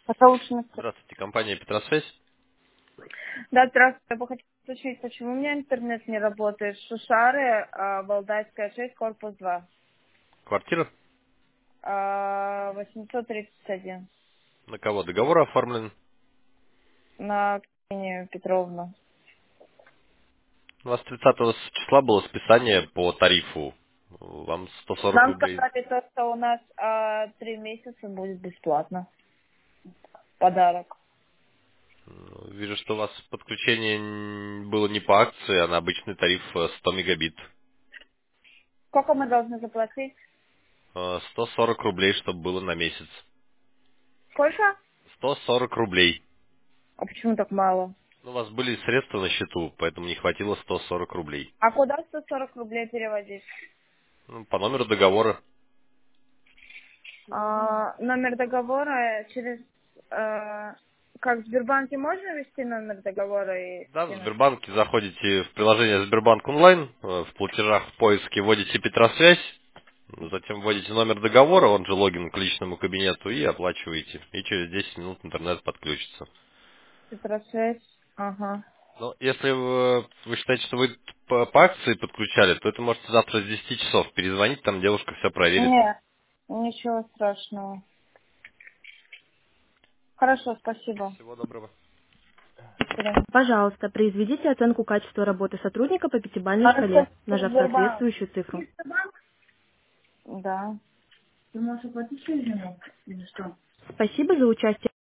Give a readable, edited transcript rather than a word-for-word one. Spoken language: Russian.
Пожалуйста. Здравствуйте, компания Петросвязь. Да, здравствуйте. Я бы хотела уточнить, почему у меня интернет не работает. Шушары, Валдайская 6, корпус 2. Квартира? 831. На кого договор оформлен? На Ксению Петровну. У вас 30 числа было списание по тарифу. Вам 140 Нам рублей. сказали то, что у нас 3 месяца будет бесплатно. Подарок. Вижу, что у вас подключение было не по акции, а на обычный тариф 100 мегабит. Сколько мы должны заплатить? 140 рублей, чтобы было на месяц. Сколько? 140 рублей. А почему так мало? У вас были средства на счету, поэтому не хватило 140 рублей. А куда 140 рублей переводить? По номеру договора. Номер договора через... как в Сбербанке можно ввести номер договора и Да, в скинуть? Сбербанке заходите в приложение Сбербанк онлайн, в платежах в поиске вводите Петросвязь, затем вводите номер договора, он же логин к личному кабинету, и оплачиваете. И через 10 минут интернет подключится. Петросвязь. Ага. Но если вы считаете, что вы по акции подключали, то это можете завтра с 10 часов перезвонить, там девушка все проверит. Нет, ничего страшного. Хорошо, спасибо. Всего доброго. До свидания. Пожалуйста, произведите оценку качества работы сотрудника по пятибалльной А шкале, это нажав Сбербанк? соответствующую цифру. Да. Ты можешь оплатить через него или что? Спасибо за участие.